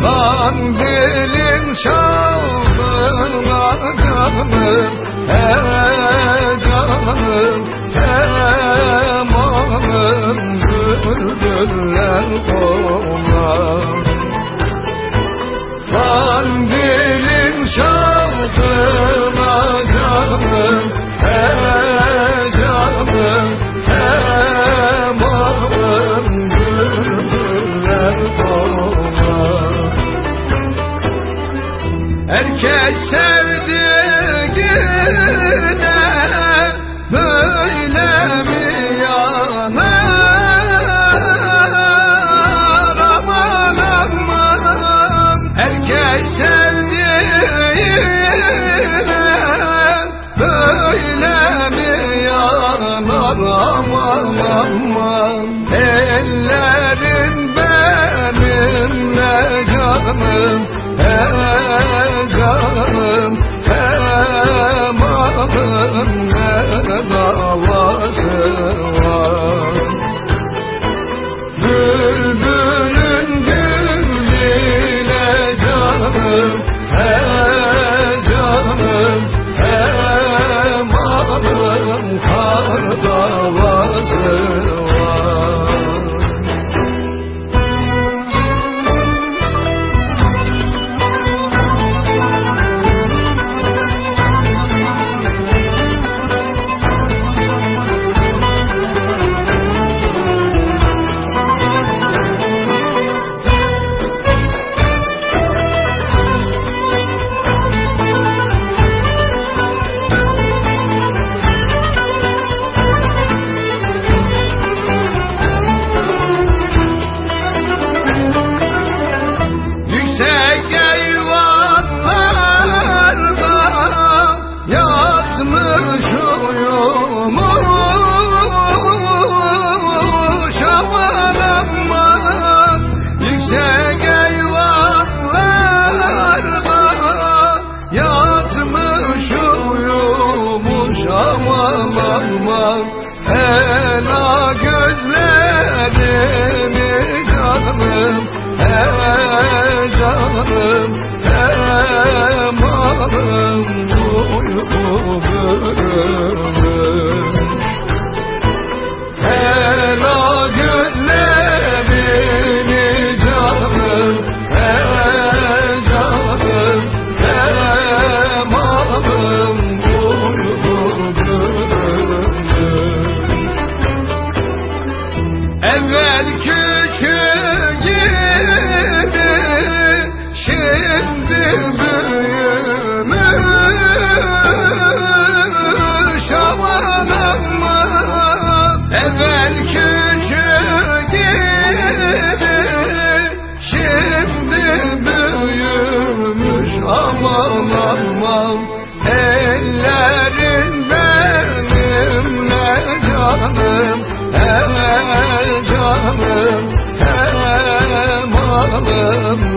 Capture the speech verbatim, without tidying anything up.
Kandilin şavkına canım, he canım, kemanım bülbüller konar. Kandilin şavkına canım, he canım, kemanım bülbüller konar. Herkes sevdiğine böyle mi yanar? Aman aman, herkes sevdiğine böyle mi yanar? Aman aman, ellerin benimle canım, he canım, kemanın ne davası var? Bülbülün gülüyle canım, he canım, kemanın kar davası var. Yüksek eyvanlarda yatmış uyumuş, aman aman. Yüksek eyvanlarda yatmış uyumuş, aman aman. Ela gözlerimi canım, he canım, kemanım uyku bürümüş. Ela güllerini canım, he canım, kemanım uyku bürümüş. Evvel küçük idi, şimdi büyümüş, aman aman. Evvel küçük idi, şimdi büyümüş, aman aman. Ellerin benimle canım, he canım, kemanım